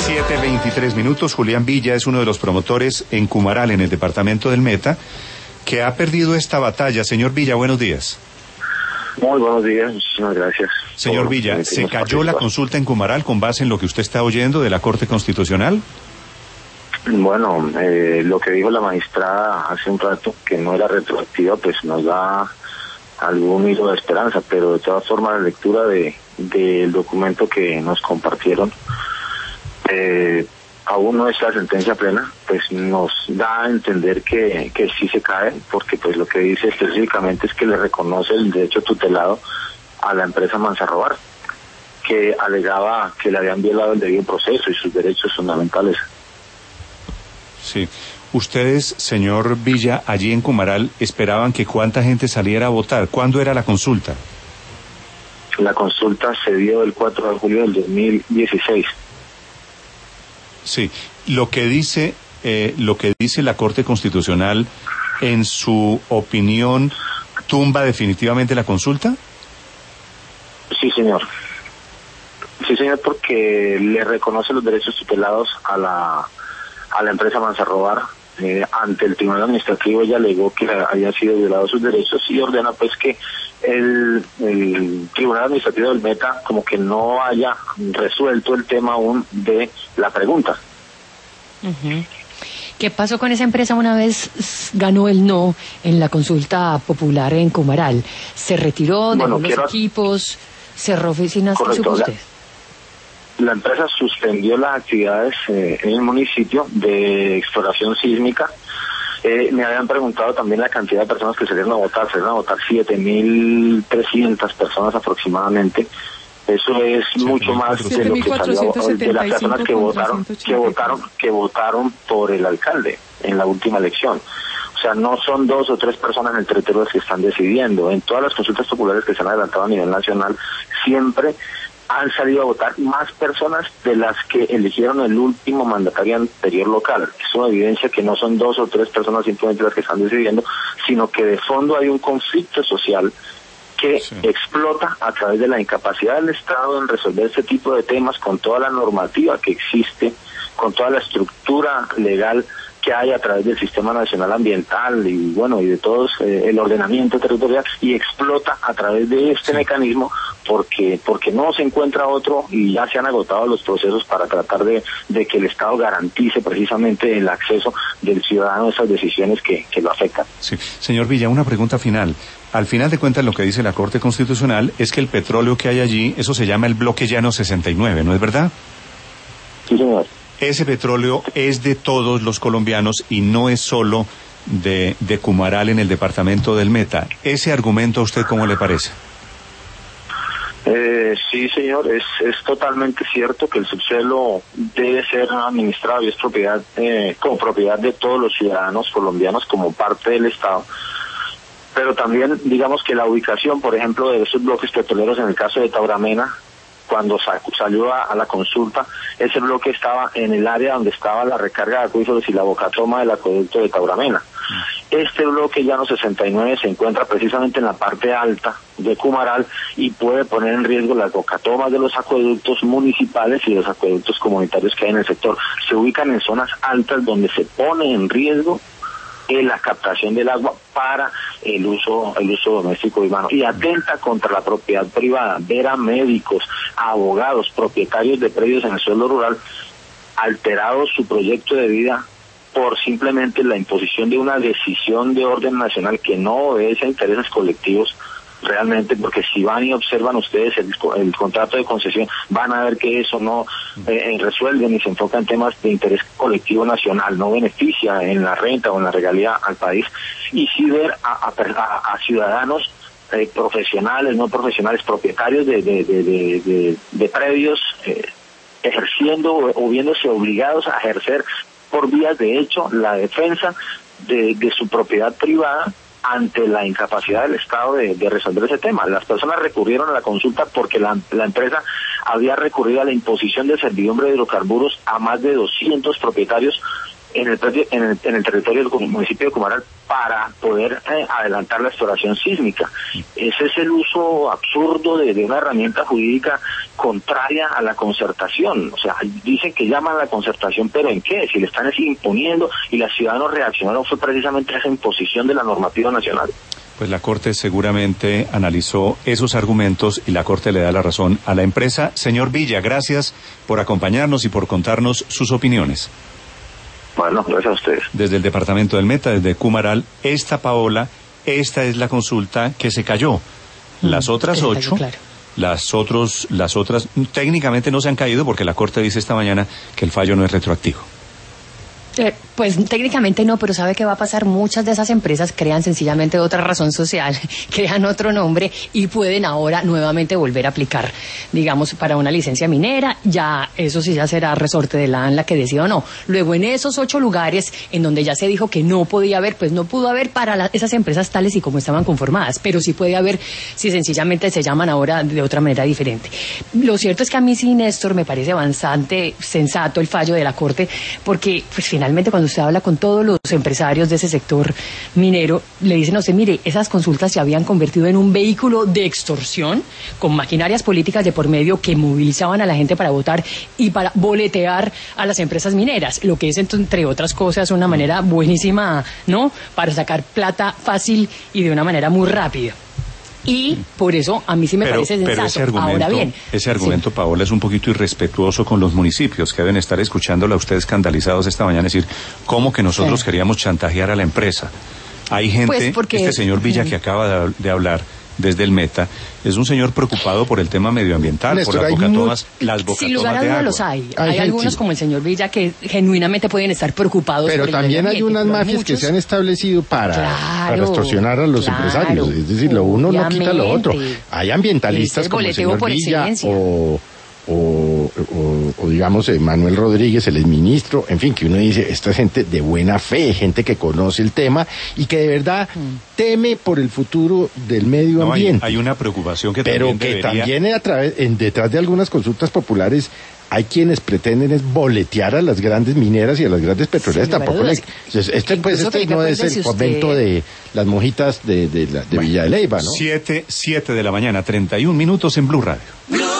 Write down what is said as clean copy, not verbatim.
7:23. Julián Villa es uno de los promotores en Cumaral, en el departamento del Meta, que ha perdido esta batalla. Señor Villa, buenos días. Muy buenos días, muchísimas gracias. Señor Villa, ¿se cayó la consulta en Cumaral con base en lo que usted está oyendo de la Corte Constitucional? Bueno, lo que dijo la magistrada hace un rato, que no era retroactiva, pues nos da algún hilo de esperanza, pero de todas formas la lectura del documento que nos compartieron, aún no es la sentencia plena, pues nos da a entender que sí se cae, porque pues lo que dice específicamente es que le reconoce el derecho tutelado a la empresa Manzarrobar, que alegaba que le habían violado el debido proceso y sus derechos fundamentales. Sí. Ustedes, señor Villa, allí en Cumaral, esperaban que cuánta gente saliera a votar. ¿Cuándo era la consulta? La consulta se dio el 4 de julio del 2016. Sí. Lo que dice la Corte Constitucional, en su opinión, ¿tumba definitivamente la consulta? Sí, señor. Sí, señor, porque le reconoce los derechos tutelados a la empresa Manzarrobar. Ante el Tribunal Administrativo ella alegó que había sido violado sus derechos y ordena pues que el Tribunal Administrativo del Meta como que no haya resuelto el tema aún de la pregunta. Uh-huh. ¿Qué pasó con esa empresa una vez ganó el no en la consulta popular en Cumaral? ¿Se retiró, dejó los equipos, cerró oficinas? ¿Qué supo usted? La empresa suspendió las actividades en el municipio de exploración sísmica. Me habían preguntado también la cantidad de personas que salieron a votar. Salieron a votar 7.300 personas aproximadamente. Eso es mucho más de lo que salió de las personas que votaron por el alcalde en la última elección. O sea, no son 2 o 3 personas en el territorio las que están decidiendo. En todas las consultas populares que se han adelantado a nivel nacional, siempre han salido a votar más personas de las que eligieron el último mandatario anterior local. Es una evidencia que no son 2 o 3 personas simplemente las que están decidiendo, sino que de fondo hay un conflicto social que explota a través de la incapacidad del Estado en resolver este tipo de temas con toda la normativa que existe, con toda la estructura legal que hay a través del Sistema Nacional Ambiental y bueno, y de todos el ordenamiento territorial, y explota a través de este mecanismo porque no se encuentra otro y ya se han agotado los procesos para tratar de que el Estado garantice precisamente el acceso del ciudadano a esas decisiones que lo afectan. Sí. Señor Villa, una pregunta final. Al final de cuentas, lo que dice la Corte Constitucional es que el petróleo que hay allí, eso se llama el bloque llano 69, ¿no es verdad? Sí, señor. Ese petróleo es de todos los colombianos y no es solo de Cumaral en el departamento del Meta. ¿Ese argumento a usted cómo le parece? Sí, señor, es totalmente cierto que el subsuelo debe ser administrado y es propiedad como propiedad de todos los ciudadanos colombianos como parte del Estado. Pero también, digamos que la ubicación, por ejemplo, de esos bloques petroleros en el caso de Tauramena, cuando salió a la consulta, ese bloque estaba en el área donde estaba la recarga de acuíferos y la bocatoma del acueducto de Tauramena. Este bloque llano 69 se encuentra precisamente en la parte alta de Cumaral y puede poner en riesgo las bocatomas de los acueductos municipales y los acueductos comunitarios que hay en el sector. Se ubican en zonas altas donde se pone en riesgo la captación del agua para el uso doméstico y humano, y atenta contra la propiedad privada. Ver a médicos, a abogados, propietarios de predios en el suelo rural alterados su proyecto de vida por simplemente la imposición de una decisión de orden nacional que no obedece a intereses colectivos realmente, porque si van y observan ustedes el contrato de concesión, van a ver que eso no resuelve ni se enfoca en temas de interés colectivo nacional, no beneficia en la renta o en la regalía al país, y sí ver a ciudadanos profesionales, no profesionales, propietarios de predios ejerciendo o viéndose obligados a ejercer por vías de hecho la defensa de su propiedad privada ante la incapacidad del Estado de resolver ese tema. Las personas recurrieron a la consulta porque la empresa había recurrido a la imposición de servidumbre de hidrocarburos a más de 200 propietarios en el territorio del municipio de Cumaral para poder adelantar la exploración sísmica. Ese es el uso absurdo de una herramienta jurídica contraria a la concertación. O sea, dicen que llaman a la concertación, pero ¿en qué? Si le están imponiendo y los ciudadanos reaccionaron fue precisamente a esa imposición de la normativa nacional. Pues la Corte seguramente analizó esos argumentos y la Corte le da la razón a la empresa. Señor Villa, gracias por acompañarnos y por contarnos sus opiniones. Bueno, gracias a ustedes. Desde el departamento del Meta, desde Cumaral, Paola, esta es la consulta que se cayó. Las otras 8, claro. las otras técnicamente no se han caído porque la Corte dice esta mañana que el fallo no es retroactivo. Pues técnicamente no, pero ¿sabe qué va a pasar? Muchas de esas empresas crean sencillamente otra razón social, crean otro nombre y pueden ahora nuevamente volver a aplicar, digamos, para una licencia minera. Ya, eso sí ya será resorte de la ANLA que decida o no. Luego, en esos 8 lugares en donde ya se dijo que no podía haber, pues no pudo haber para esas empresas tales y como estaban conformadas, pero sí puede haber si sencillamente se llaman ahora de otra manera diferente. Lo cierto es que a mí sí, Néstor, me parece bastante sensato el fallo de la Corte, porque pues finalmente cuando usted habla con todos los empresarios de ese sector minero, le dicen a usted, mire, esas consultas se habían convertido en un vehículo de extorsión con maquinarias políticas de por medio que movilizaban a la gente para votar y para boletear a las empresas mineras, lo que es, entre otras cosas, una manera buenísima, ¿no?, para sacar plata fácil y de una manera muy rápida. Y por eso a mí sí me parece sensato. Pero ese argumento, ahora bien, sí, Paola, es un poquito irrespetuoso con los municipios que deben estar escuchándola a ustedes escandalizados esta mañana, decir, ¿cómo que nosotros queríamos chantajear a la empresa? Hay gente, pues porque, este señor Villa que acaba de hablar desde el Meta, es un señor preocupado por el tema medioambiental, Néstor, por las bocatomas sin lugar a dudas los hay. Hay algunos como el señor Villa que genuinamente pueden estar preocupados. Pero también hay unas mafias que se han establecido para extorsionar a los empresarios. Es decir, lo uno no quita lo otro. Hay ambientalistas como el señor Villa o digamos Manuel Rodríguez, el exministro, en fin, que uno dice, esta gente de buena fe, gente que conoce el tema y que de verdad teme por el futuro del medio ambiente. Hay una preocupación que pero también que también detrás de algunas consultas populares hay quienes pretenden es boletear a las grandes mineras y a las grandes petroleras. Tampoco este no es el convento de las monjitas de Villa de Leyva, ¿no? 7 de la mañana, 31 minutos en Blue Radio.